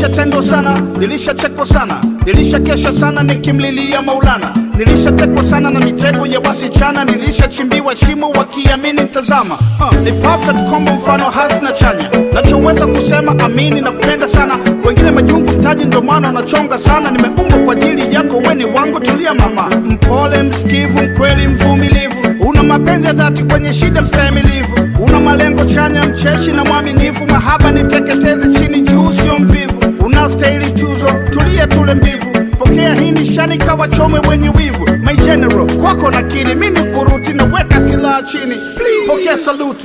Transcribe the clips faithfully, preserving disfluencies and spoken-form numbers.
Nilishatendwa sana, nilishachekwa sana, nilishakesha sana nikimlilia Maulana. Nilishatekwa sana na mitego ya wasichana, nilishachimbiwa shimo wakiamini tazama. uh, Ni perfect combo, mfano hasi na chanya. Nachoweza kusema amini na kupenda sana, wengine majungu mtaji ndo maana wanachonga sana. Nimeumbwa kwa ajili yako, weni wangu, tulia mama. Mpole, msikivu, mkweli, mvumilivu, una mapenzi ya dhati, kwenye shida mstahimilivu, una malengo chanya, mcheshi na mwaminifu. Mahaba niteketeze chini juu, sio mvivu, unastahili tuzo, tulia tule mbivu. Pokea hii nishani kawachome wenye wivu. My general, kwako nakiri, mini kuruti na weka silaha chini. Please, pokea saluti.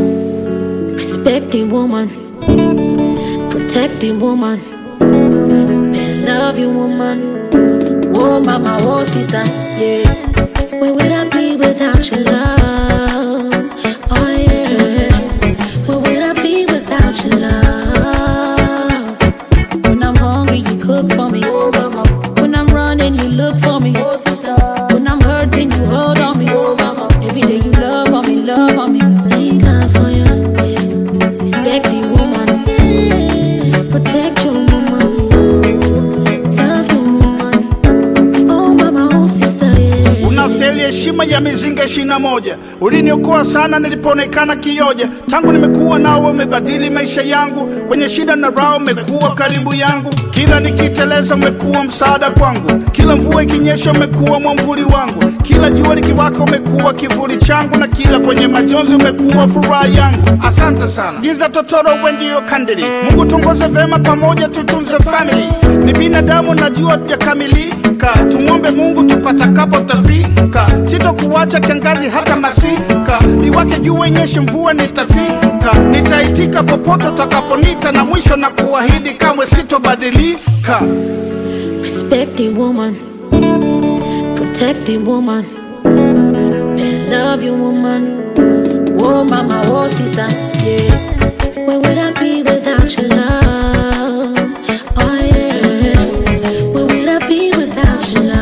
Respecting woman, protecting woman, better love you woman. Oh mama, oh sister, yeah. Where would I be without your love? Oh yeah. Where would I be without your love? When I'm hungry, you cook for me. Oh mama. When I'm running, you look for me. Oh sister. When I'm hurting, you hold on me. Oh mama. Every day you love on me, love on me. Thank God for you. Yeah. Respect the woman. Yeah. Protect your woman. Love your woman. Oh mama, oh sister, yeah. Unastahili heshima ya mizinga ishirini na moja. Uliniokoa sana nilipoonekana kioja. Tangu nimekuwa nawe umebadili maisha yangu. Kwenye shida na raha umekuwa karibu yangu. Kila nikiteleza umekuwa msaada kwangu. Kila mvua ikinyesha umekuwa mwamvuli wangu. Kila jua likiwaka umekuwa kivuli changu. Na kila kwenye majonzi umekuwa furaha yangu. Asante sana. Giza totoro we ndio kandili. Mungu tungoze vema pamoja tutunze family. Ni binadamu najua tujakamilika. Tumwombe Mungu tupatakapo tafika. Sitokuacha kiangazi hata masika. Liwake jua inyeshe mvua nitafika. Nitaitika popote utakaponita. Na mwisho na kuahidi kamwe sitobadilika. Respecting woman, protecting woman, better love you woman. Oh mama, oh sister, yeah. Where would I be without your love? Oh yeah. Where would I be without your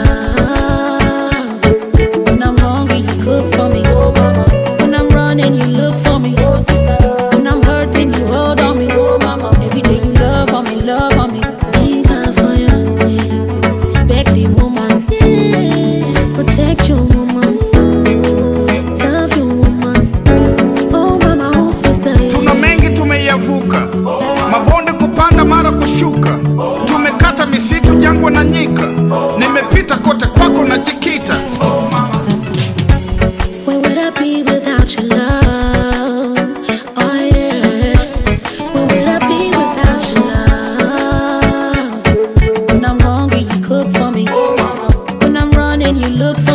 love? When I'm hungry, you cook for me. Oh mama. When I'm running, you look for me. Oh sister. When I'm hurting, you hold on me. Oh mama. Every day you love on me, love on me. Thank God for you. Yeah. Respect the woman. Yeah. Protect your woman. Love your woman. Oh mama, oh sister, yeah. Tuna mengi tumeyavuka, mabonde kupanda mara kushuka. Tumekata misitu, jangwa na nyika. Nimepita kote kwako najikita. Where would I be without your love? Oh yeah. Where would I be without your love? When I'm hungry, you cook for me. When I'm running, you look for me.